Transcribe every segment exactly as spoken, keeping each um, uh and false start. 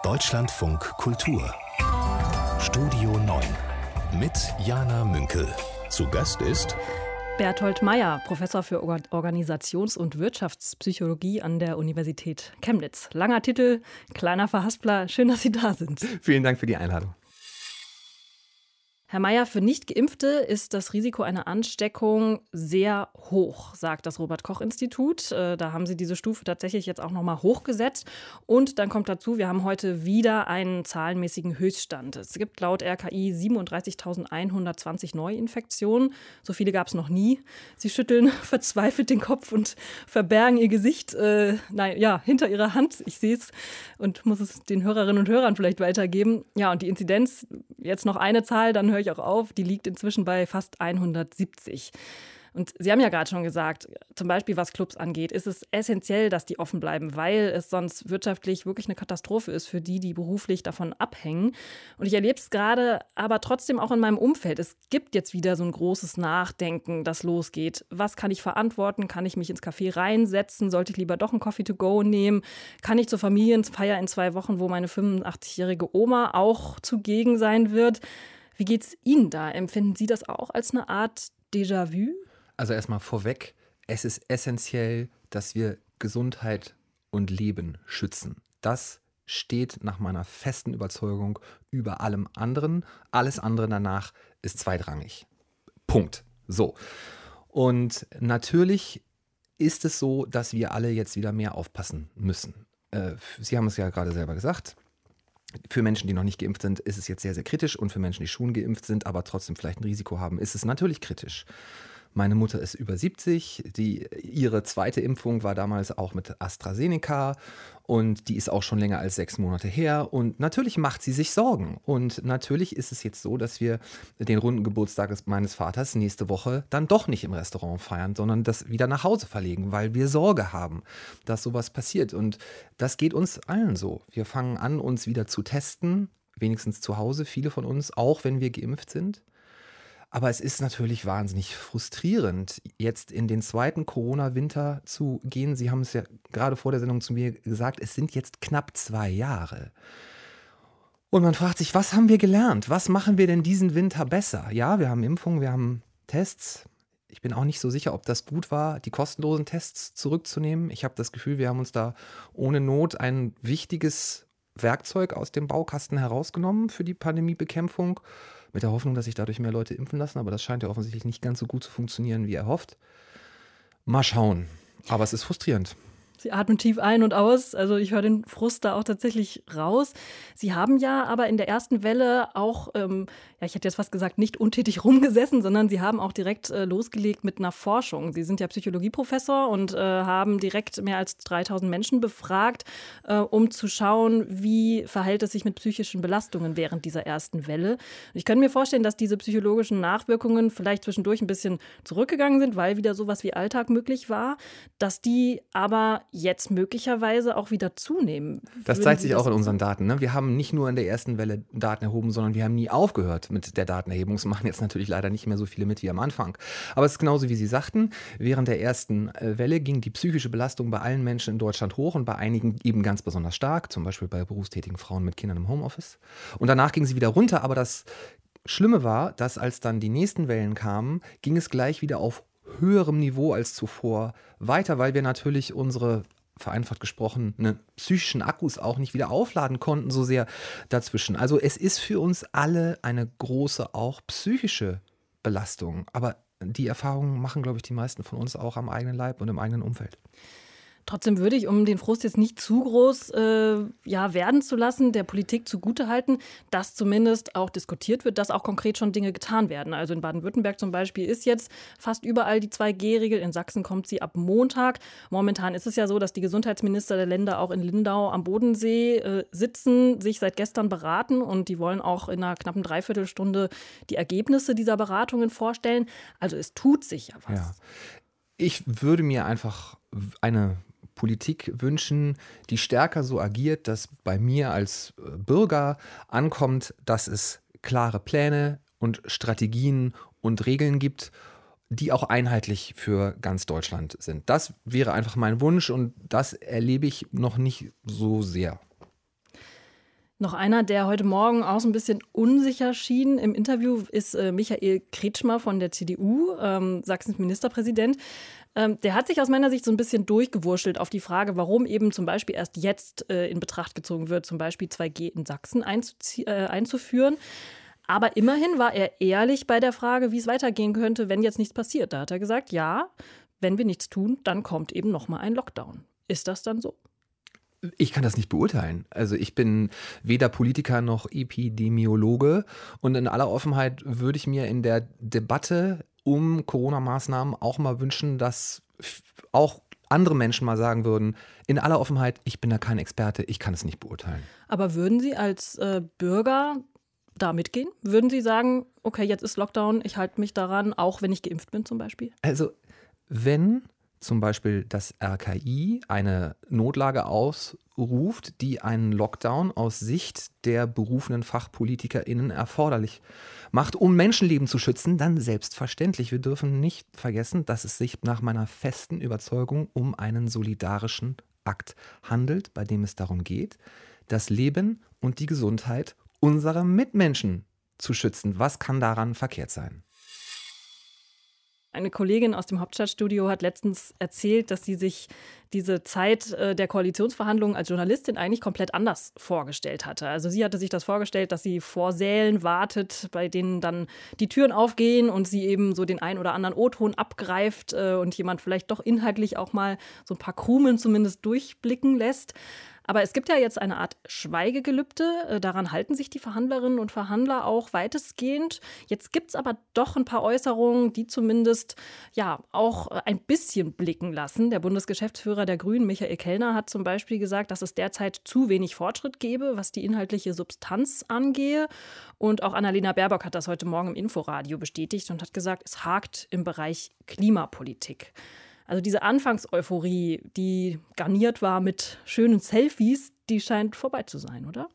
Deutschlandfunk Kultur Studio neun mit Jana Münkel. Zu Gast ist Berthold Meyer, Professor für Organisations- und Wirtschaftspsychologie an der Universität Chemnitz. Langer Titel, kleiner Verhaspler. Schön, dass Sie da sind. Vielen Dank für die Einladung. Herr Meyer, für Nicht-Geimpfte ist das Risiko einer Ansteckung sehr hoch, sagt das Robert-Koch-Institut. Da haben sie diese Stufe tatsächlich jetzt auch noch mal hochgesetzt. Und dann kommt dazu, wir haben heute wieder einen zahlenmäßigen Höchststand. Es gibt laut R K I siebenunddreißigtausendeinhundertzwanzig Neuinfektionen. So viele gab es noch nie. Sie schütteln verzweifelt den Kopf und verbergen ihr Gesicht äh, nein, ja, hinter ihrer Hand. Ich sehe es und muss es den Hörerinnen und Hörern vielleicht weitergeben. Ja, und die Inzidenz, jetzt noch eine Zahl, dann höre ich auch auf, die liegt inzwischen bei fast hundertsiebzig. Und Sie haben ja gerade schon gesagt, zum Beispiel was Clubs angeht, ist es essentiell, dass die offen bleiben, weil es sonst wirtschaftlich wirklich eine Katastrophe ist für die, die beruflich davon abhängen. Und ich erlebe es gerade aber trotzdem auch in meinem Umfeld. Es gibt jetzt wieder so ein großes Nachdenken, das losgeht. Was kann ich verantworten? Kann ich mich ins Café reinsetzen? Sollte ich lieber doch einen Coffee to go nehmen? Kann ich zur Familienfeier in zwei Wochen, wo meine fünfundachtzigjährige Oma auch zugegen sein wird? Wie geht's Ihnen da? Empfinden Sie das auch als eine Art Déjà-vu? Also erstmal vorweg, es ist essentiell, dass wir Gesundheit und Leben schützen. Das steht nach meiner festen Überzeugung über allem anderen. Alles andere danach ist zweitrangig. Punkt. So. Und natürlich ist es so, dass wir alle jetzt wieder mehr aufpassen müssen. Äh, Sie haben es ja gerade selber gesagt. Für Menschen, die noch nicht geimpft sind, ist es jetzt sehr, sehr kritisch. Und für Menschen, die schon geimpft sind, aber trotzdem vielleicht ein Risiko haben, ist es natürlich kritisch. Meine Mutter ist über siebzig. Die, ihre zweite Impfung war damals auch mit AstraZeneca. Und die ist auch schon länger als sechs Monate her. Und natürlich macht sie sich Sorgen. Und natürlich ist es jetzt so, dass wir den runden Geburtstag meines Vaters nächste Woche dann doch nicht im Restaurant feiern, sondern das wieder nach Hause verlegen, weil wir Sorge haben, dass sowas passiert. Und das geht uns allen so. Wir fangen an, uns wieder zu testen, wenigstens zu Hause, viele von uns, auch wenn wir geimpft sind. Aber es ist natürlich wahnsinnig frustrierend, jetzt in den zweiten Corona-Winter zu gehen. Sie haben es ja gerade vor der Sendung zu mir gesagt, es sind jetzt knapp zwei Jahre. Und man fragt sich, was haben wir gelernt? Was machen wir denn diesen Winter besser? Ja, wir haben Impfungen, wir haben Tests. Ich bin auch nicht so sicher, ob das gut war, die kostenlosen Tests zurückzunehmen. Ich habe das Gefühl, wir haben uns da ohne Not ein wichtiges Werkzeug aus dem Baukasten herausgenommen für die Pandemiebekämpfung. Mit der Hoffnung, dass sich dadurch mehr Leute impfen lassen. Aber das scheint ja offensichtlich nicht ganz so gut zu funktionieren, wie erhofft. Mal schauen. Aber es ist frustrierend. Sie atmen tief ein und aus. Also ich höre den Frust da auch tatsächlich raus. Sie haben ja aber in der ersten Welle auch, ähm, ja, ich hätte jetzt fast gesagt, nicht untätig rumgesessen, sondern Sie haben auch direkt äh, losgelegt mit einer Forschung. Sie sind ja Psychologieprofessor und äh, haben direkt mehr als dreitausend Menschen befragt, äh, um zu schauen, wie verhält es sich mit psychischen Belastungen während dieser ersten Welle. Und ich kann mir vorstellen, dass diese psychologischen Nachwirkungen vielleicht zwischendurch ein bisschen zurückgegangen sind, weil wieder sowas wie Alltag möglich war, dass die aber jetzt möglicherweise auch wieder zunehmen. Das zeigt sich auch in unseren Daten. Ne? Wir haben nicht nur in der ersten Welle Daten erhoben, sondern wir haben nie aufgehört mit der Datenerhebung. Es machen jetzt natürlich leider nicht mehr so viele mit wie am Anfang. Aber es ist genauso, wie Sie sagten. Während der ersten Welle ging die psychische Belastung bei allen Menschen in Deutschland hoch und bei einigen eben ganz besonders stark, zum Beispiel bei berufstätigen Frauen mit Kindern im Homeoffice. Und danach ging sie wieder runter, aber das Schlimme war, dass als dann die nächsten Wellen kamen, ging es gleich wieder auf höherem Niveau als zuvor weiter, weil wir natürlich unsere, vereinfacht gesprochen, ne, psychischen Akkus auch nicht wieder aufladen konnten, so sehr dazwischen. Also es ist für uns alle eine große, auch psychische Belastung. Aber die Erfahrungen machen, glaube ich, die meisten von uns auch am eigenen Leib und im eigenen Umfeld. Trotzdem würde ich, um den Frust jetzt nicht zu groß äh, ja, werden zu lassen, der Politik zugutehalten, dass zumindest auch diskutiert wird, dass auch konkret schon Dinge getan werden. Also in Baden-Württemberg zum Beispiel ist jetzt fast überall die zwei G Regel. In Sachsen kommt sie ab Montag. Momentan ist es ja so, dass die Gesundheitsminister der Länder auch in Lindau am Bodensee äh, sitzen, sich seit gestern beraten und die wollen auch in einer knappen Dreiviertelstunde die Ergebnisse dieser Beratungen vorstellen. Also es tut sich ja was. Ja. Ich würde mir einfach eine Politik wünschen, die stärker so agiert, dass bei mir als Bürger ankommt, dass es klare Pläne und Strategien und Regeln gibt, die auch einheitlich für ganz Deutschland sind. Das wäre einfach mein Wunsch und das erlebe ich noch nicht so sehr. Noch einer, der heute Morgen auch so ein bisschen unsicher schien im Interview, ist äh, Michael Kretschmer von der C D U, ähm, Sachsens Ministerpräsident. Ähm, der hat sich aus meiner Sicht so ein bisschen durchgewurschtelt auf die Frage, warum eben zum Beispiel erst jetzt äh, in Betracht gezogen wird, zum Beispiel zwei G in Sachsen einzuzie- äh, einzuführen. Aber immerhin war er ehrlich bei der Frage, wie es weitergehen könnte, wenn jetzt nichts passiert. Da hat er gesagt, ja, wenn wir nichts tun, dann kommt eben noch mal ein Lockdown. Ist das dann so? Ich kann das nicht beurteilen. Also ich bin weder Politiker noch Epidemiologe und in aller Offenheit würde ich mir in der Debatte um Corona-Maßnahmen auch mal wünschen, dass auch andere Menschen mal sagen würden, in aller Offenheit, ich bin da kein Experte, ich kann es nicht beurteilen. Aber würden Sie als äh, Bürger da mitgehen? Würden Sie sagen, okay, jetzt ist Lockdown, ich halte mich daran, auch wenn ich geimpft bin zum Beispiel? Also wenn zum Beispiel das R K I eine Notlage ausruft, die einen Lockdown aus Sicht der berufenen FachpolitikerInnen erforderlich macht, um Menschenleben zu schützen, dann selbstverständlich. Wir dürfen nicht vergessen, dass es sich nach meiner festen Überzeugung um einen solidarischen Akt handelt, bei dem es darum geht, das Leben und die Gesundheit unserer Mitmenschen zu schützen. Was kann daran verkehrt sein? Eine Kollegin aus dem Hauptstadtstudio hat letztens erzählt, dass sie sich diese Zeit äh, der Koalitionsverhandlungen als Journalistin eigentlich komplett anders vorgestellt hatte. Also sie hatte sich das vorgestellt, dass sie vor Sälen wartet, bei denen dann die Türen aufgehen und sie eben so den ein oder anderen O-Ton abgreift äh, und jemand vielleicht doch inhaltlich auch mal so ein paar Krumeln zumindest durchblicken lässt. Aber es gibt ja jetzt eine Art Schweigegelübde. Daran halten sich die Verhandlerinnen und Verhandler auch weitestgehend. Jetzt gibt es aber doch ein paar Äußerungen, die zumindest ja auch ein bisschen blicken lassen. Der Bundesgeschäftsführer der Grünen, Michael Kellner, hat zum Beispiel gesagt, dass es derzeit zu wenig Fortschritt gebe, was die inhaltliche Substanz angehe. Und auch Annalena Baerbock hat das heute Morgen im Inforadio bestätigt und hat gesagt, es hakt im Bereich Klimapolitik. Also diese Anfangseuphorie, die garniert war mit schönen Selfies, die scheint vorbei zu sein, oder?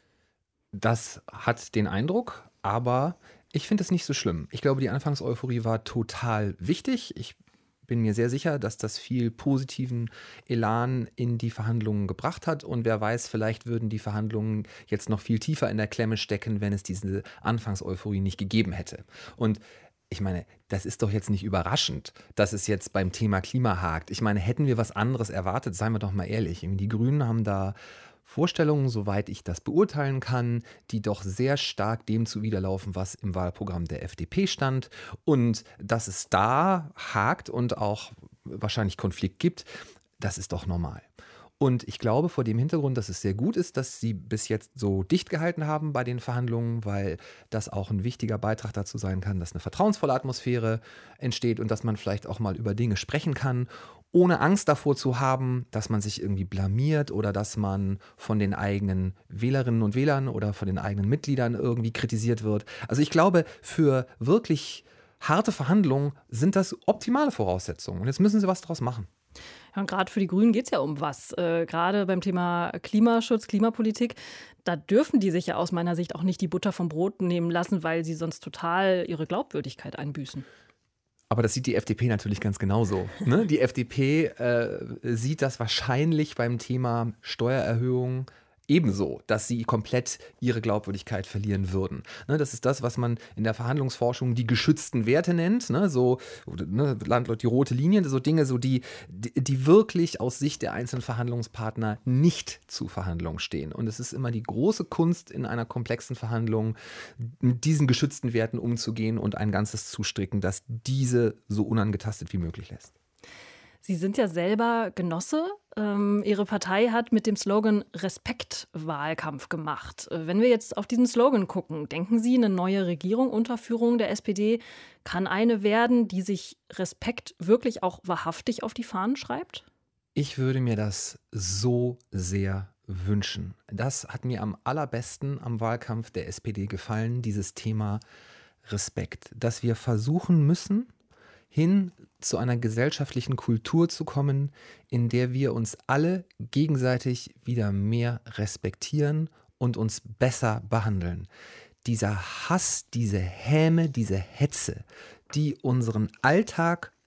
Das hat den Eindruck, aber ich finde es nicht so schlimm. Ich glaube, die Anfangseuphorie war total wichtig. Ich bin mir sehr sicher, dass das viel positiven Elan in die Verhandlungen gebracht hat. Und wer weiß, vielleicht würden die Verhandlungen jetzt noch viel tiefer in der Klemme stecken, wenn es diese Anfangseuphorie nicht gegeben hätte. Und ich meine, das ist doch jetzt nicht überraschend, dass es jetzt beim Thema Klima hakt. Ich meine, hätten wir was anderes erwartet, seien wir doch mal ehrlich. Die Grünen haben da Vorstellungen, soweit ich das beurteilen kann, die doch sehr stark dem zuwiderlaufen, was im Wahlprogramm der F D P stand. Und dass es da hakt und auch wahrscheinlich Konflikt gibt, das ist doch normal. Und ich glaube vor dem Hintergrund, dass es sehr gut ist, dass sie bis jetzt so dicht gehalten haben bei den Verhandlungen, weil das auch ein wichtiger Beitrag dazu sein kann, dass eine vertrauensvolle Atmosphäre entsteht und dass man vielleicht auch mal über Dinge sprechen kann, ohne Angst davor zu haben, dass man sich irgendwie blamiert oder dass man von den eigenen Wählerinnen und Wählern oder von den eigenen Mitgliedern irgendwie kritisiert wird. Also ich glaube, für wirklich harte Verhandlungen sind das optimale Voraussetzungen. Und jetzt müssen sie was draus machen. Ja, und gerade für die Grünen geht es ja um was. Äh, gerade beim Thema Klimaschutz, Klimapolitik, da dürfen die sich ja aus meiner Sicht auch nicht die Butter vom Brot nehmen lassen, weil sie sonst total ihre Glaubwürdigkeit einbüßen. Aber das sieht die F D P natürlich ganz genauso. Ne? Die F D P äh, sieht das wahrscheinlich beim Thema Steuererhöhung ebenso, dass sie komplett ihre Glaubwürdigkeit verlieren würden. Ne, das ist das, was man in der Verhandlungsforschung die geschützten Werte nennt. Ne, so ne, Landlord, die rote Linie, so Dinge, so die, die, die wirklich aus Sicht der einzelnen Verhandlungspartner nicht zu Verhandlungen stehen. Und es ist immer die große Kunst in einer komplexen Verhandlung, mit diesen geschützten Werten umzugehen und ein Ganzes zu stricken, das diese so unangetastet wie möglich lässt. Sie sind ja selber Genosse. Ähm, Ihre Partei hat mit dem Slogan Respekt Wahlkampf gemacht. Wenn wir jetzt auf diesen Slogan gucken, denken Sie, eine neue Regierung unter Führung der S P D kann eine werden, die sich Respekt wirklich auch wahrhaftig auf die Fahnen schreibt? Ich würde mir das so sehr wünschen. Das hat mir am allerbesten am Wahlkampf der S P D gefallen, dieses Thema Respekt. Dass wir versuchen müssen, hin zu einer gesellschaftlichen Kultur zu kommen, in der wir uns alle gegenseitig wieder mehr respektieren und uns besser behandeln. Dieser Hass, diese Häme, diese Hetze, die unseren Alltag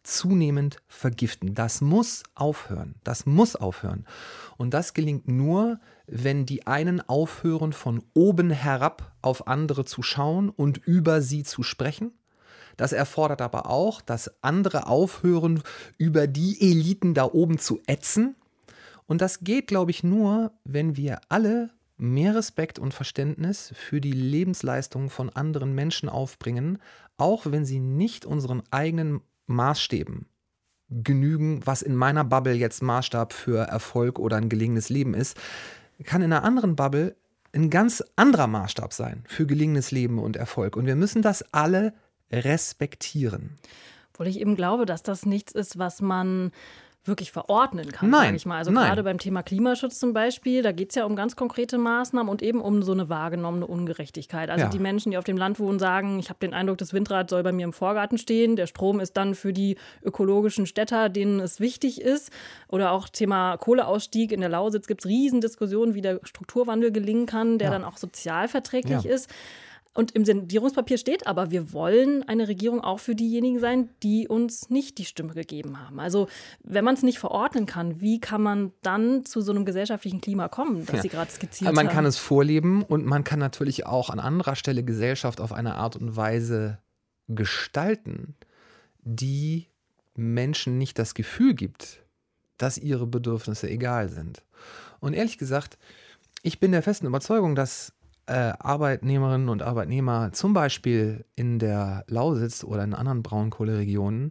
zunehmend vergiften. Das muss aufhören. Das muss aufhören. Und das gelingt nur, wenn die einen aufhören, von oben herab auf andere zu schauen und über sie zu sprechen. Das erfordert aber auch, dass andere aufhören, über die Eliten da oben zu ätzen. Und das geht, glaube ich, nur, wenn wir alle mehr Respekt und Verständnis für die Lebensleistung von anderen Menschen aufbringen, auch wenn sie nicht unseren eigenen Maßstäben genügen, was in meiner Bubble jetzt Maßstab für Erfolg oder ein gelingenes Leben ist, kann in einer anderen Bubble ein ganz anderer Maßstab sein für gelingenes Leben und Erfolg. Und wir müssen das alle respektieren. Obwohl ich eben glaube, dass das nichts ist, was man wirklich verordnen kann, Nein, sage ich mal. Also nein. gerade beim Thema Klimaschutz zum Beispiel, da geht es ja um ganz konkrete Maßnahmen und eben um so eine wahrgenommene Ungerechtigkeit. Also Ja. die Menschen, die auf dem Land wohnen, sagen, ich habe den Eindruck, das Windrad soll bei mir im Vorgarten stehen. Der Strom ist dann für die ökologischen Städter, denen es wichtig ist. Oder auch Thema Kohleausstieg in der Lausitz gibt es Riesendiskussionen, wie der Strukturwandel gelingen kann, der Ja. dann auch sozialverträglich Ja. ist. Und im Sondierungspapier steht aber, wir wollen eine Regierung auch für diejenigen sein, die uns nicht die Stimme gegeben haben. Also wenn man es nicht verordnen kann, wie kann man dann zu so einem gesellschaftlichen Klima kommen, das Ja. Sie gerade skizziert Man haben? kann es vorleben und man kann natürlich auch an anderer Stelle Gesellschaft auf eine Art und Weise gestalten, die Menschen nicht das Gefühl gibt, dass ihre Bedürfnisse egal sind. Und ehrlich gesagt, ich bin der festen Überzeugung, dass äh, Arbeitnehmerinnen und Arbeitnehmer zum Beispiel in der Lausitz oder in anderen Braunkohleregionen,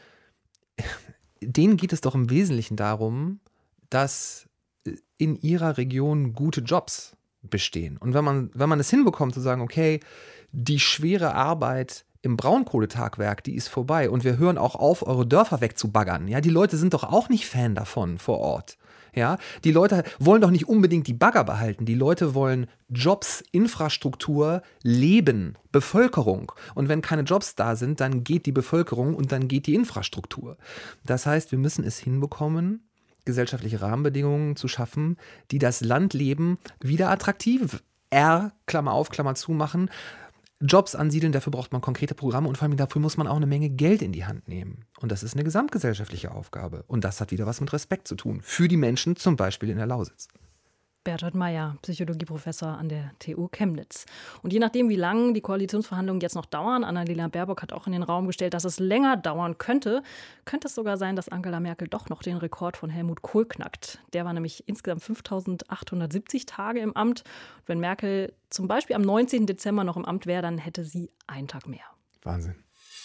denen geht es doch im Wesentlichen darum, dass in ihrer Region gute Jobs bestehen. Und wenn man, wenn man es hinbekommt zu sagen, okay, die schwere Arbeit im Braunkohletagwerk, die ist vorbei und wir hören auch auf, eure Dörfer wegzubaggern. Ja, die Leute sind doch auch nicht Fan davon vor Ort. Ja, die Leute wollen doch nicht unbedingt die Bagger behalten. Die Leute wollen Jobs, Infrastruktur, Leben, Bevölkerung. Und wenn keine Jobs da sind, dann geht die Bevölkerung und dann geht die Infrastruktur. Das heißt, wir müssen es hinbekommen, gesellschaftliche Rahmenbedingungen zu schaffen, die das Landleben wieder attraktiv, R, Klammer auf, Klammer zu machen, Jobs ansiedeln, dafür braucht man konkrete Programme und vor allem dafür muss man auch eine Menge Geld in die Hand nehmen. Und das ist eine gesamtgesellschaftliche Aufgabe. Und das hat wieder was mit Respekt zu tun. Für die Menschen, zum Beispiel in der Lausitz. Bertold Meyer, Psychologieprofessor an der T U Chemnitz. Und je nachdem, wie lange die Koalitionsverhandlungen jetzt noch dauern, Annalena Baerbock hat auch in den Raum gestellt, dass es länger dauern könnte, könnte es sogar sein, dass Angela Merkel doch noch den Rekord von Helmut Kohl knackt. Der war nämlich insgesamt fünftausendachthundertsiebzig Tage im Amt. Und wenn Merkel zum Beispiel am neunzehnten Dezember noch im Amt wäre, dann hätte sie einen Tag mehr. Wahnsinn.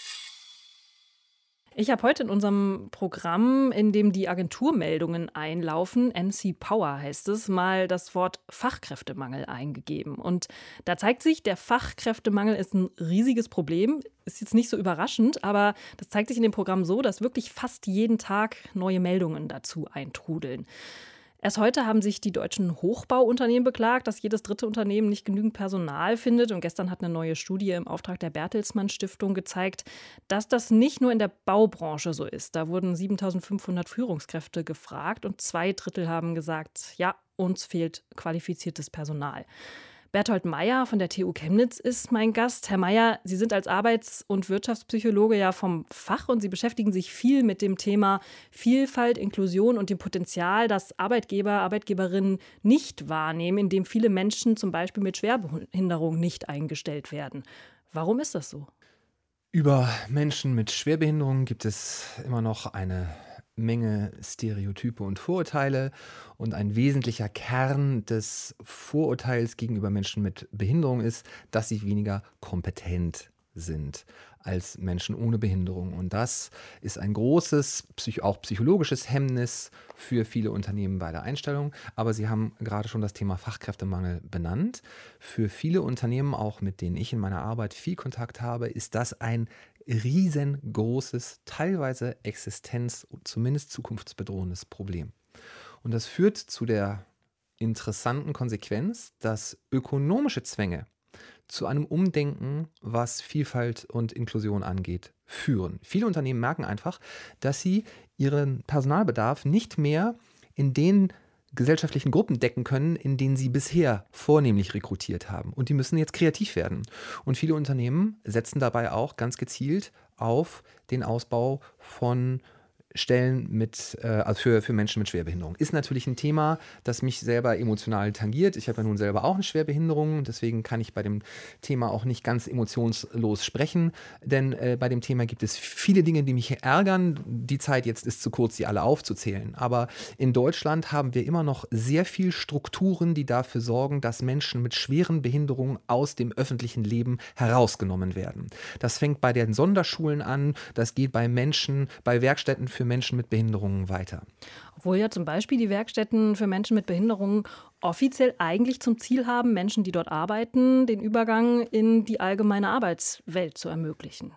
Ich habe heute in unserem Programm, in dem die Agenturmeldungen einlaufen, N C Power heißt es, mal das Wort Fachkräftemangel eingegeben. Und da zeigt sich, der Fachkräftemangel ist ein riesiges Problem. Ist jetzt nicht so überraschend, aber das zeigt sich in dem Programm so, dass wirklich fast jeden Tag neue Meldungen dazu eintrudeln. Erst heute haben sich die deutschen Hochbauunternehmen beklagt, dass jedes dritte Unternehmen nicht genügend Personal findet. Und gestern hat eine neue Studie im Auftrag der Bertelsmann Stiftung gezeigt, dass das nicht nur in der Baubranche so ist. Da wurden siebentausendfünfhundert Führungskräfte gefragt und zwei Drittel haben gesagt, ja, uns fehlt qualifiziertes Personal. Bertold Meyer von der T U Chemnitz ist mein Gast. Herr Meyer, Sie sind als Arbeits- und Wirtschaftspsychologe ja vom Fach und Sie beschäftigen sich viel mit dem Thema Vielfalt, Inklusion und dem Potenzial, das Arbeitgeber, Arbeitgeberinnen nicht wahrnehmen, indem viele Menschen zum Beispiel mit Schwerbehinderung nicht eingestellt werden. Warum ist das so? Über Menschen mit Schwerbehinderung gibt es immer noch eine Menge Stereotype und Vorurteile. Und ein wesentlicher Kern des Vorurteils gegenüber Menschen mit Behinderung ist, dass sie weniger kompetent sind als Menschen ohne Behinderung. Und das ist ein großes, auch psychologisches Hemmnis für viele Unternehmen bei der Einstellung. Aber Sie haben gerade schon das Thema Fachkräftemangel benannt. Für viele Unternehmen, auch mit denen ich in meiner Arbeit viel Kontakt habe, ist das ein riesengroßes, teilweise Existenz- und zumindest zukunftsbedrohendes Problem. Und das führt zu der interessanten Konsequenz, dass ökonomische Zwänge zu einem Umdenken, was Vielfalt und Inklusion angeht, führen. Viele Unternehmen merken einfach, dass sie ihren Personalbedarf nicht mehr in den gesellschaftlichen Gruppen decken können, in denen sie bisher vornehmlich rekrutiert haben. Und die müssen jetzt kreativ werden. Und viele Unternehmen setzen dabei auch ganz gezielt auf den Ausbau von Stellen mit, äh, also für, für Menschen mit Schwerbehinderung. Ist natürlich ein Thema, das mich selber emotional tangiert. Ich habe ja nun selber auch eine Schwerbehinderung, deswegen kann ich bei dem Thema auch nicht ganz emotionslos sprechen, denn äh, bei dem Thema gibt es viele Dinge, die mich ärgern. Die Zeit jetzt ist zu kurz, sie alle aufzuzählen. Aber in Deutschland haben wir immer noch sehr viel Strukturen, die dafür sorgen, dass Menschen mit schweren Behinderungen aus dem öffentlichen Leben herausgenommen werden. Das fängt bei den Sonderschulen an, das geht bei Menschen, bei Werkstätten für für Menschen mit Behinderungen weiter. Obwohl ja zum Beispiel die Werkstätten für Menschen mit Behinderungen offiziell eigentlich zum Ziel haben, Menschen, die dort arbeiten, den Übergang in die allgemeine Arbeitswelt zu ermöglichen.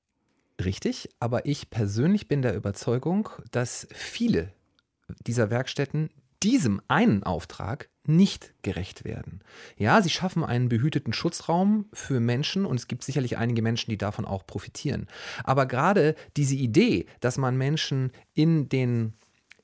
Richtig, aber ich persönlich bin der Überzeugung, dass viele dieser Werkstätten diesem einen Auftrag nicht gerecht werden. Ja, sie schaffen einen behüteten Schutzraum für Menschen und es gibt sicherlich einige Menschen, die davon auch profitieren. Aber gerade diese Idee, dass man Menschen in den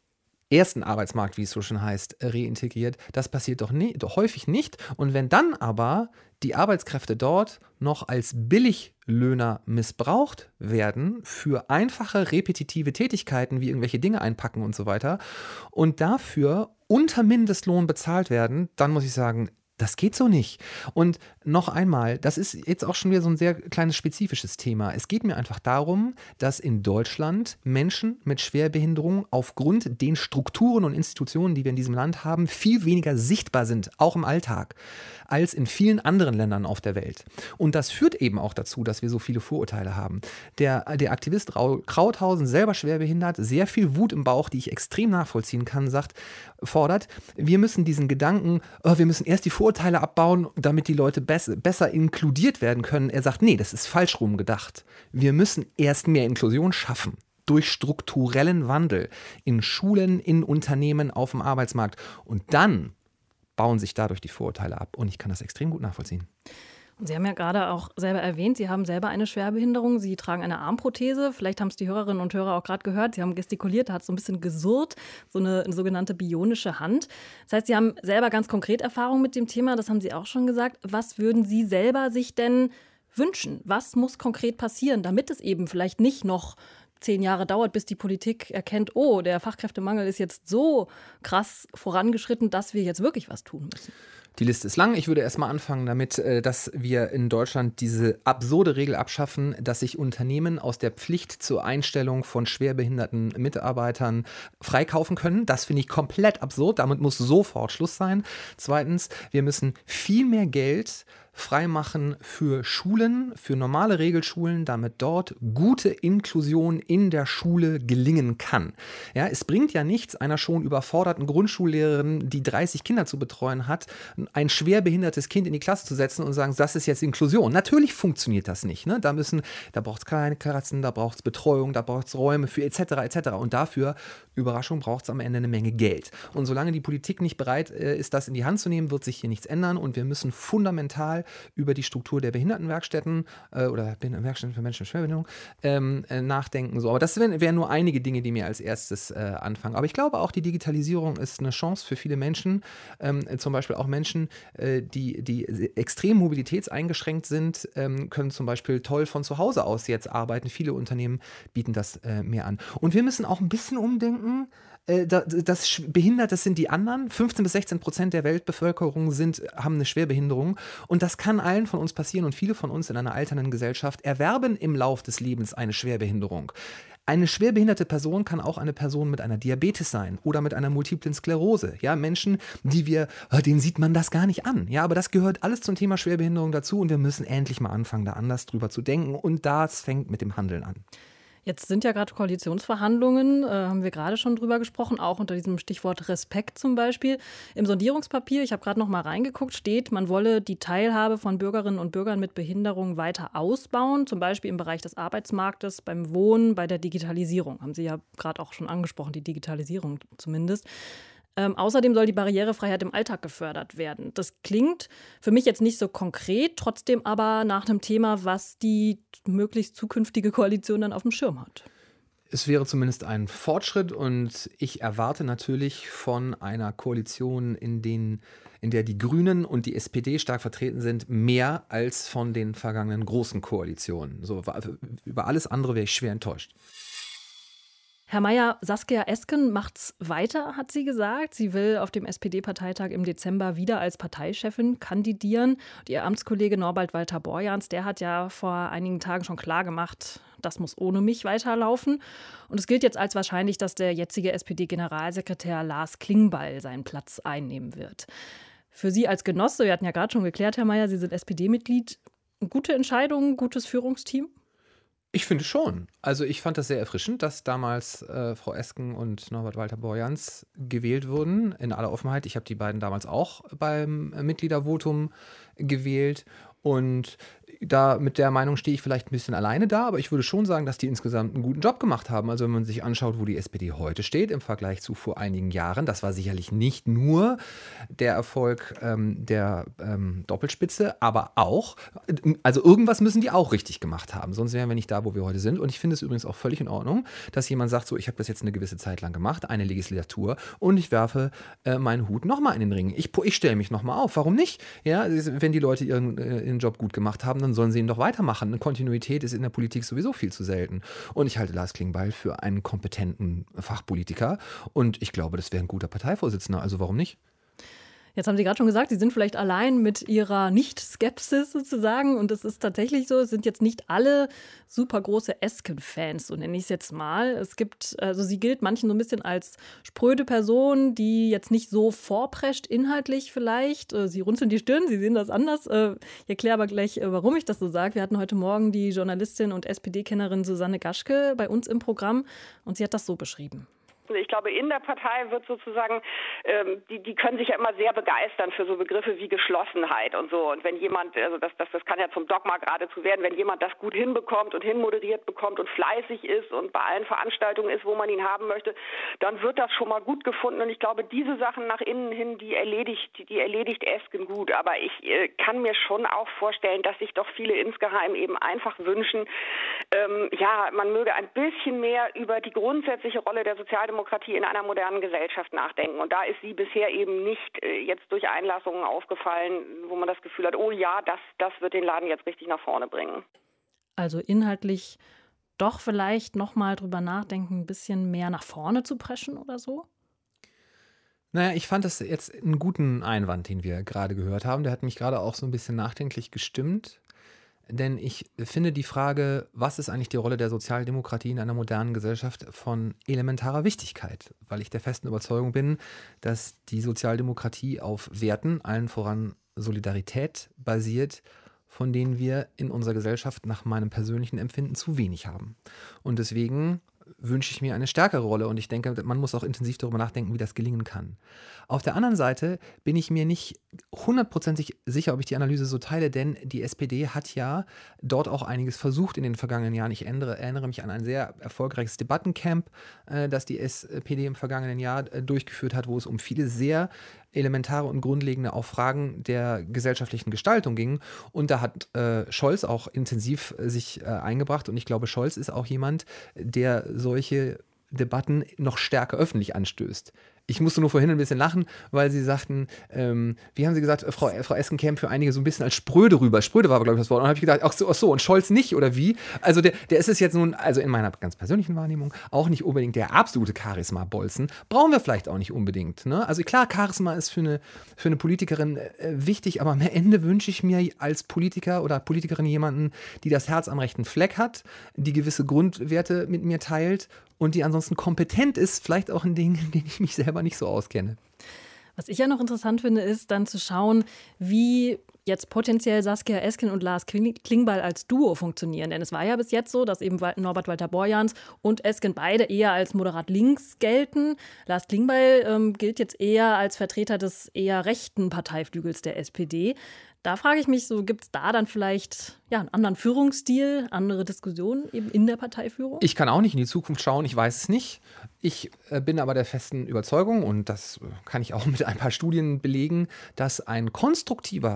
ersten Arbeitsmarkt, wie es so schön heißt, reintegriert, das passiert doch, nie, doch häufig nicht. Und wenn dann aber die Arbeitskräfte dort noch als Billiglöhner missbraucht werden für einfache, repetitive Tätigkeiten, wie irgendwelche Dinge einpacken und so weiter, und dafür unter Mindestlohn bezahlt werden, dann muss ich sagen, das geht so nicht. Und noch einmal, das ist jetzt auch schon wieder so ein sehr kleines spezifisches Thema. Es geht mir einfach darum, dass in Deutschland Menschen mit Schwerbehinderung aufgrund den Strukturen und Institutionen, die wir in diesem Land haben, viel weniger sichtbar sind, auch im Alltag, als in vielen anderen Ländern auf der Welt. Und das führt eben auch dazu, dass wir so viele Vorurteile haben. Der, der Aktivist Raul Krauthausen, selber schwerbehindert, sehr viel Wut im Bauch, die ich extrem nachvollziehen kann, sagt, fordert, wir müssen diesen Gedanken, oh, wir müssen erst die Vorurteile abbauen, damit die Leute bess- besser inkludiert werden können. Er sagt, nee, das ist falsch rum gedacht. Wir müssen erst mehr Inklusion schaffen. Durch strukturellen Wandel in Schulen, in Unternehmen, auf dem Arbeitsmarkt. Und dann bauen sich dadurch die Vorurteile ab. Und ich kann das extrem gut nachvollziehen. Und Sie haben ja gerade auch selber erwähnt, Sie haben selber eine Schwerbehinderung. Sie tragen eine Armprothese. Vielleicht haben es die Hörerinnen und Hörer auch gerade gehört. Sie haben gestikuliert, da hat es so ein bisschen gesurrt, so eine, eine sogenannte bionische Hand. Das heißt, Sie haben selber ganz konkret Erfahrung mit dem Thema. Das haben Sie auch schon gesagt. Was würden Sie selber sich denn wünschen? Was muss konkret passieren, damit es eben vielleicht nicht noch zehn Jahre dauert, bis die Politik erkennt, oh, der Fachkräftemangel ist jetzt so krass vorangeschritten, dass wir jetzt wirklich was tun müssen? Die Liste ist lang. Ich würde erstmal anfangen damit, dass wir in Deutschland diese absurde Regel abschaffen, dass sich Unternehmen aus der Pflicht zur Einstellung von schwerbehinderten Mitarbeitern freikaufen können. Das finde ich komplett absurd. Damit muss sofort Schluss sein. Zweitens, wir müssen viel mehr Geld freimachen für Schulen, für normale Regelschulen, damit dort gute Inklusion in der Schule gelingen kann. Ja, es bringt ja nichts, einer schon überforderten Grundschullehrerin, die dreißig Kinder zu betreuen hat, ein schwerbehindertes Kind in die Klasse zu setzen und sagen, das ist jetzt Inklusion. Natürlich funktioniert das nicht. Ne? Da müssen, da braucht es kleine Klassen, da braucht es Betreuung, da braucht es Räume für et cetera et cetera. Und dafür, Überraschung, braucht es am Ende eine Menge Geld. Und solange die Politik nicht bereit äh, ist, das in die Hand zu nehmen, wird sich hier nichts ändern. Und wir müssen fundamental über die Struktur der Behindertenwerkstätten äh, oder Werkstätten für Menschen mit Schwerbehinderung ähm, äh, nachdenken. So. Aber das wären wär nur einige Dinge, die mir als erstes äh, anfangen. Aber ich glaube auch, die Digitalisierung ist eine Chance für viele Menschen, ähm, zum Beispiel auch Menschen, äh, die, die extrem mobilitätseingeschränkt sind, ähm, können zum Beispiel toll von zu Hause aus jetzt arbeiten. Viele Unternehmen bieten das äh, mehr an. Und wir müssen auch ein bisschen umdenken. Das Behinderte sind die anderen. fünfzehn bis sechzehn Prozent der Weltbevölkerung sind, haben eine Schwerbehinderung. Und das kann allen von uns passieren. Und viele von uns in einer alternden Gesellschaft erwerben im Lauf des Lebens eine Schwerbehinderung. Eine schwerbehinderte Person kann auch eine Person mit einer Diabetes sein oder mit einer multiplen Sklerose. Ja, Menschen, die wir, denen sieht man das gar nicht an. Ja, aber das gehört alles zum Thema Schwerbehinderung dazu. Und wir müssen endlich mal anfangen, da anders drüber zu denken. Und das fängt mit dem Handeln an. Jetzt sind ja gerade Koalitionsverhandlungen, äh, haben wir gerade schon drüber gesprochen, auch unter diesem Stichwort Respekt zum Beispiel. Im Sondierungspapier, ich habe gerade noch mal reingeguckt, steht, man wolle die Teilhabe von Bürgerinnen und Bürgern mit Behinderung weiter ausbauen, zum Beispiel im Bereich des Arbeitsmarktes, beim Wohnen, bei der Digitalisierung. Haben Sie ja gerade auch schon angesprochen, die Digitalisierung zumindest. Ähm, außerdem soll die Barrierefreiheit im Alltag gefördert werden. Das klingt für mich jetzt nicht so konkret, trotzdem aber nach einem Thema, was die möglichst zukünftige Koalition dann auf dem Schirm hat. Es wäre zumindest ein Fortschritt und ich erwarte natürlich von einer Koalition, in, den, in der die Grünen und die S P D stark vertreten sind, mehr als von den vergangenen großen Koalitionen. So, über alles andere wäre ich schwer enttäuscht. Herr Mayer, Saskia Esken macht's weiter, hat sie gesagt. Sie will auf dem S P D-Parteitag im Dezember wieder als Parteichefin kandidieren. Und ihr Amtskollege Norbert Walter-Borjans, der hat ja vor einigen Tagen schon klar gemacht, das muss ohne mich weiterlaufen. Und es gilt jetzt als wahrscheinlich, dass der jetzige S P D-Generalsekretär Lars Klingbeil seinen Platz einnehmen wird. Für Sie als Genosse, wir hatten ja gerade schon geklärt, Herr Mayer, Sie sind S P D-Mitglied, eine gute Entscheidung, gutes Führungsteam? Ich finde schon. Also ich fand das sehr erfrischend, dass damals äh, Frau Esken und Norbert Walter-Borjans gewählt wurden, in aller Offenheit. Ich habe die beiden damals auch beim äh, Mitgliedervotum gewählt und da mit der Meinung stehe ich vielleicht ein bisschen alleine da, aber ich würde schon sagen, dass die insgesamt einen guten Job gemacht haben. Also wenn man sich anschaut, wo die S P D heute steht im Vergleich zu vor einigen Jahren, das war sicherlich nicht nur der Erfolg ähm, der ähm, Doppelspitze, aber auch, also irgendwas müssen die auch richtig gemacht haben, sonst wären wir nicht da, wo wir heute sind. Und ich finde es übrigens auch völlig in Ordnung, dass jemand sagt, so, ich habe das jetzt eine gewisse Zeit lang gemacht, eine Legislatur, und ich werfe äh, meinen Hut nochmal in den Ring. Ich, ich stelle mich nochmal auf. Warum nicht? Ja, wenn die Leute ihren, äh, ihren Job gut gemacht haben, dann sollen sie ihn doch weitermachen. Eine Kontinuität ist in der Politik sowieso viel zu selten. Und ich halte Lars Klingbeil für einen kompetenten Fachpolitiker. Und ich glaube, das wäre ein guter Parteivorsitzender. Also warum nicht? Jetzt haben Sie gerade schon gesagt, Sie sind vielleicht allein mit Ihrer Nicht-Skepsis sozusagen. Und es ist tatsächlich so, es sind jetzt nicht alle super große Esken-Fans, so nenne ich es jetzt mal. Es gibt, also sie gilt manchen so ein bisschen als spröde Person, die jetzt nicht so vorprescht, inhaltlich vielleicht. Sie runzeln die Stirn, Sie sehen das anders. Ich erkläre aber gleich, warum ich das so sage. Wir hatten heute Morgen die Journalistin und S P D-Kennerin Susanne Gaschke bei uns im Programm und sie hat das so beschrieben. Ich glaube, in der Partei wird sozusagen, ähm, die, die können sich ja immer sehr begeistern für so Begriffe wie Geschlossenheit und so. Und wenn jemand, also das, das, das kann ja zum Dogma geradezu werden, wenn jemand das gut hinbekommt und hinmoderiert bekommt und fleißig ist und bei allen Veranstaltungen ist, wo man ihn haben möchte, dann wird das schon mal gut gefunden. Und ich glaube, diese Sachen nach innen hin, die erledigt, die erledigt Esken gut. Aber ich äh, kann mir schon auch vorstellen, dass sich doch viele insgeheim eben einfach wünschen, ähm, ja, man möge ein bisschen mehr über die grundsätzliche Rolle der Sozialdemokratie in einer modernen Gesellschaft nachdenken. Und da ist sie bisher eben nicht äh, jetzt durch Einlassungen aufgefallen, wo man das Gefühl hat, oh ja, das, das wird den Laden jetzt richtig nach vorne bringen. Also inhaltlich doch vielleicht nochmal drüber nachdenken, ein bisschen mehr nach vorne zu preschen oder so? Naja, ich fand das jetzt einen guten Einwand, den wir gerade gehört haben. Der hat mich gerade auch so ein bisschen nachdenklich gestimmt. Denn ich finde die Frage, was ist eigentlich die Rolle der Sozialdemokratie in einer modernen Gesellschaft, von elementarer Wichtigkeit, weil ich der festen Überzeugung bin, dass die Sozialdemokratie auf Werten, allen voran Solidarität, basiert, von denen wir in unserer Gesellschaft nach meinem persönlichen Empfinden zu wenig haben. Und deswegen wünsche ich mir eine stärkere Rolle und ich denke, man muss auch intensiv darüber nachdenken, wie das gelingen kann. Auf der anderen Seite bin ich mir nicht hundertprozentig sicher, ob ich die Analyse so teile, denn die S P D hat ja dort auch einiges versucht in den vergangenen Jahren. Ich erinnere, erinnere mich an ein sehr erfolgreiches Debattencamp, äh, das die S P D im vergangenen Jahr äh, durchgeführt hat, wo es um viele sehr elementare und grundlegende auch Fragen der gesellschaftlichen Gestaltung ging. Und da hat äh, Scholz auch intensiv äh, sich äh, eingebracht. Und ich glaube, Scholz ist auch jemand, der solche Debatten noch stärker öffentlich anstößt. Ich musste nur vorhin ein bisschen lachen, weil Sie sagten, ähm, wie haben Sie gesagt, Frau, Frau Esken käme für einige so ein bisschen als spröde rüber. Spröde war aber, glaube ich, das Wort. Und dann habe ich gedacht, ach so, ach so, und Scholz nicht, oder wie? Also der, der ist es jetzt nun, also in meiner ganz persönlichen Wahrnehmung, auch nicht unbedingt der absolute Charisma-Bolzen. Brauchen wir vielleicht auch nicht unbedingt. Ne? Also klar, Charisma ist für eine, für eine Politikerin äh, wichtig, aber am Ende wünsche ich mir als Politiker oder Politikerin jemanden, die das Herz am rechten Fleck hat, die gewisse Grundwerte mit mir teilt und die ansonsten kompetent ist, vielleicht auch in Dingen, in denen ich mich selber nicht so auskenne. Was ich ja noch interessant finde, ist dann zu schauen, wie jetzt potenziell Saskia Esken und Lars Klingbeil als Duo funktionieren. Denn es war ja bis jetzt so, dass eben Norbert Walter-Borjans und Esken beide eher als moderat links gelten. Lars Klingbeil ähm, gilt jetzt eher als Vertreter des eher rechten Parteiflügels der S P D. Da frage ich mich, so gibt es da dann vielleicht ja, einen anderen Führungsstil, andere Diskussionen eben in der Parteiführung? Ich kann auch nicht in die Zukunft schauen, ich weiß es nicht. Ich äh, bin aber der festen Überzeugung, und das kann ich auch mit ein paar Studien belegen, dass ein konstruktiver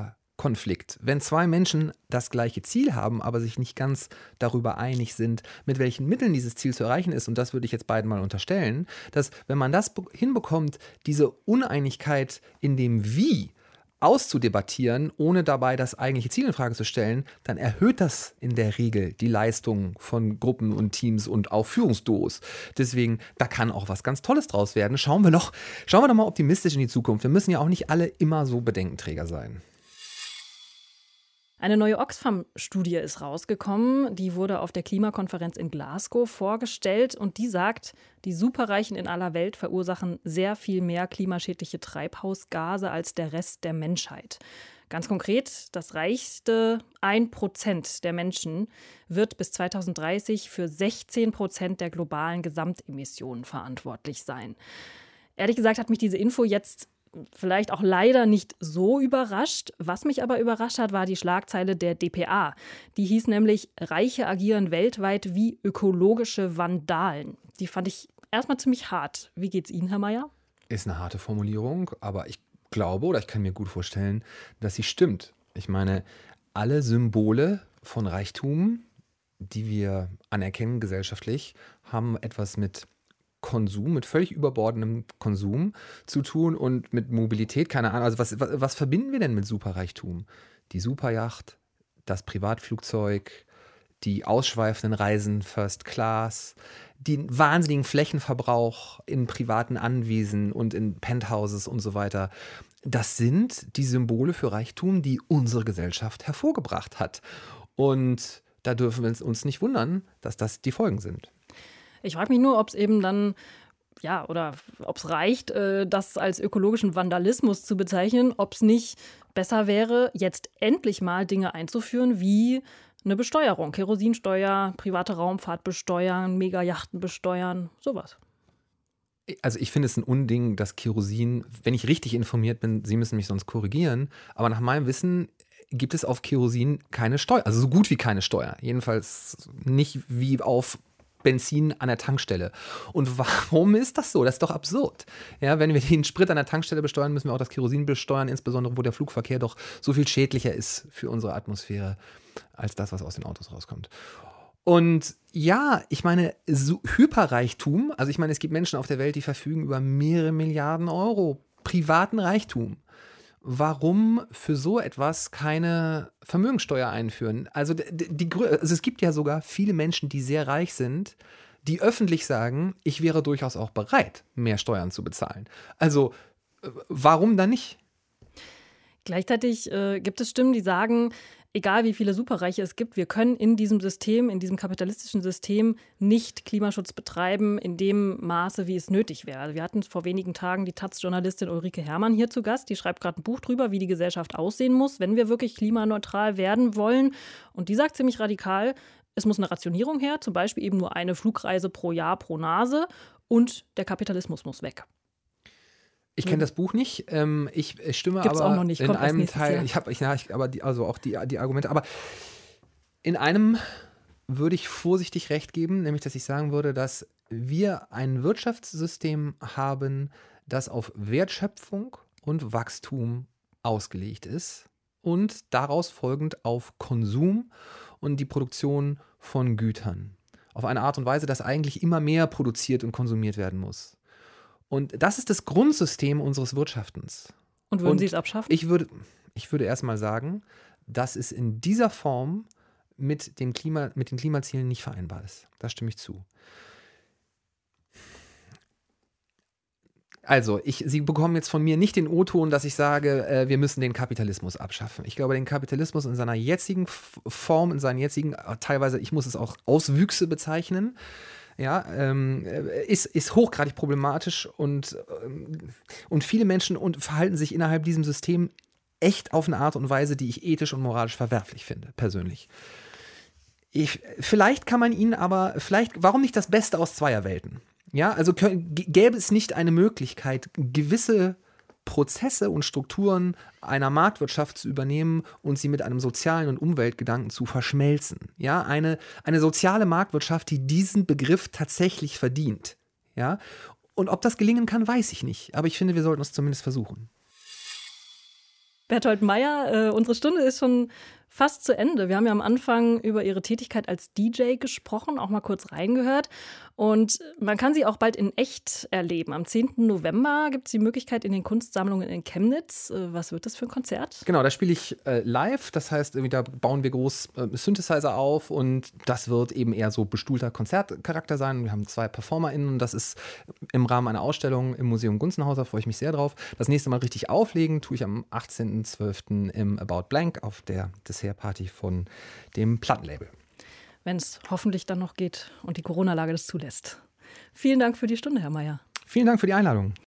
Zielkonflikt. Wenn zwei Menschen das gleiche Ziel haben, aber sich nicht ganz darüber einig sind, mit welchen Mitteln dieses Ziel zu erreichen ist, und das würde ich jetzt beiden mal unterstellen, dass wenn man das hinbekommt, diese Uneinigkeit in dem Wie auszudebattieren, ohne dabei das eigentliche Ziel in Frage zu stellen, dann erhöht das in der Regel die Leistung von Gruppen und Teams und auch Führungsduos. Deswegen, da kann auch was ganz Tolles draus werden. Schauen wir doch, schauen wir doch mal optimistisch in die Zukunft. Wir müssen ja auch nicht alle immer so Bedenkenträger sein. Eine neue Oxfam-Studie ist rausgekommen. Die wurde auf der Klimakonferenz in Glasgow vorgestellt. Und die sagt, die Superreichen in aller Welt verursachen sehr viel mehr klimaschädliche Treibhausgase als der Rest der Menschheit. Ganz konkret, das reichste ein Prozent der Menschen wird bis zweitausenddreißig für sechzehn Prozent der globalen Gesamtemissionen verantwortlich sein. Ehrlich gesagt hat mich diese Info jetzt vielleicht auch leider nicht so überrascht. Was mich aber überrascht hat, war die Schlagzeile der D P A. Die hieß nämlich, Reiche agieren weltweit wie ökologische Vandalen. Die fand ich erstmal ziemlich hart. Wie geht's Ihnen, Herr Mayer? Ist eine harte Formulierung, aber ich glaube oder ich kann mir gut vorstellen, dass sie stimmt. Ich meine, alle Symbole von Reichtum, die wir anerkennen gesellschaftlich, haben etwas mit Konsum, mit völlig überbordendem Konsum zu tun und mit Mobilität, keine Ahnung. Also was, was, was verbinden wir denn mit Superreichtum? Die Superyacht, das Privatflugzeug, die ausschweifenden Reisen First Class, den wahnsinnigen Flächenverbrauch in privaten Anwesen und in Penthouses und so weiter. Das sind die Symbole für Reichtum, die unsere Gesellschaft hervorgebracht hat. Und da dürfen wir uns nicht wundern, dass das die Folgen sind. Ich frage mich nur, ob es eben dann, ja, oder ob es reicht, äh, das als ökologischen Vandalismus zu bezeichnen, ob es nicht besser wäre, jetzt endlich mal Dinge einzuführen wie eine Besteuerung, Kerosinsteuer, private Raumfahrt besteuern, Megayachten besteuern, sowas. Also ich finde es ein Unding, dass Kerosin, wenn ich richtig informiert bin, Sie müssen mich sonst korrigieren, aber nach meinem Wissen gibt es auf Kerosin keine Steuer, also so gut wie keine Steuer. Jedenfalls nicht wie auf Benzin an der Tankstelle. Und warum ist das so? Das ist doch absurd. Ja, wenn wir den Sprit an der Tankstelle besteuern, müssen wir auch das Kerosin besteuern, insbesondere wo der Flugverkehr doch so viel schädlicher ist für unsere Atmosphäre als das, was aus den Autos rauskommt. Und ja, ich meine, so Hyperreichtum, also ich meine, es gibt Menschen auf der Welt, die verfügen über mehrere Milliarden Euro privaten Reichtum. Warum für so etwas keine Vermögensteuer einführen? Also, die, die, also es gibt ja sogar viele Menschen, die sehr reich sind, die öffentlich sagen, ich wäre durchaus auch bereit, mehr Steuern zu bezahlen. Also warum dann nicht? Gleichzeitig äh, gibt es Stimmen, die sagen, egal wie viele Superreiche es gibt, wir können in diesem System, in diesem kapitalistischen System nicht Klimaschutz betreiben in dem Maße, wie es nötig wäre. Also wir hatten vor wenigen Tagen die Taz-Journalistin Ulrike Herrmann hier zu Gast. Die schreibt gerade ein Buch drüber, wie die Gesellschaft aussehen muss, wenn wir wirklich klimaneutral werden wollen. Und die sagt ziemlich radikal, es muss eine Rationierung her, zum Beispiel eben nur eine Flugreise pro Jahr pro Nase und der Kapitalismus muss weg. Ich kenne das Buch nicht. Ähm, ich stimme Gibt's aber auch noch nicht. in Kommt erst einem nächstes Teil. Jahr. Ich habe, ich, ja, ich, aber die, also auch die, die Argumente. Aber in einem würde ich vorsichtig recht geben, nämlich, dass ich sagen würde, dass wir ein Wirtschaftssystem haben, das auf Wertschöpfung und Wachstum ausgelegt ist und daraus folgend auf Konsum und die Produktion von Gütern. Auf eine Art und Weise, dass eigentlich immer mehr produziert und konsumiert werden muss. Und das ist das Grundsystem unseres Wirtschaftens. Und würden Sie es abschaffen? Ich würde, ich würde erstmal sagen, dass es in dieser Form mit dem Klima, mit den Klimazielen nicht vereinbar ist. Da stimme ich zu. Also, ich, Sie bekommen jetzt von mir nicht den O-Ton, dass ich sage, äh, wir müssen den Kapitalismus abschaffen. Ich glaube, den Kapitalismus in seiner jetzigen Form, in seinen jetzigen, teilweise, ich muss es auch Auswüchse bezeichnen, ja, ähm, ist, ist hochgradig problematisch und, ähm, und viele Menschen und verhalten sich innerhalb diesem System echt auf eine Art und Weise, die ich ethisch und moralisch verwerflich finde, persönlich. Ich, vielleicht kann man ihnen aber, vielleicht, warum nicht das Beste aus zweier Welten? Ja, also können, gäbe es nicht eine Möglichkeit, gewisse Prozesse und Strukturen einer Marktwirtschaft zu übernehmen und sie mit einem sozialen und Umweltgedanken zu verschmelzen. Ja, eine, eine soziale Marktwirtschaft, die diesen Begriff tatsächlich verdient. Ja, und ob das gelingen kann, weiß ich nicht. Aber ich finde, wir sollten es zumindest versuchen. Bertold Meyer, äh, unsere Stunde ist schon fast zu Ende. Wir haben ja am Anfang über Ihre Tätigkeit als D J gesprochen, auch mal kurz reingehört. Und man kann Sie auch bald in echt erleben. Am zehnten November gibt es die Möglichkeit in den Kunstsammlungen in Chemnitz. Was wird das für ein Konzert? Genau, da spiele ich äh, live. Das heißt, irgendwie da bauen wir groß äh, Synthesizer auf und das wird eben eher so bestuhlter Konzertcharakter sein. Wir haben zwei PerformerInnen und das ist im Rahmen einer Ausstellung im Museum Gunzenhauser, freue ich mich sehr drauf. Das nächste Mal richtig auflegen tue ich am achtzehnten zwölften im About Blank auf der Dessertparty von dem Plattenlabel. Wenn es hoffentlich dann noch geht und die Corona-Lage das zulässt. Vielen Dank für die Stunde, Herr Meyer. Vielen Dank für die Einladung.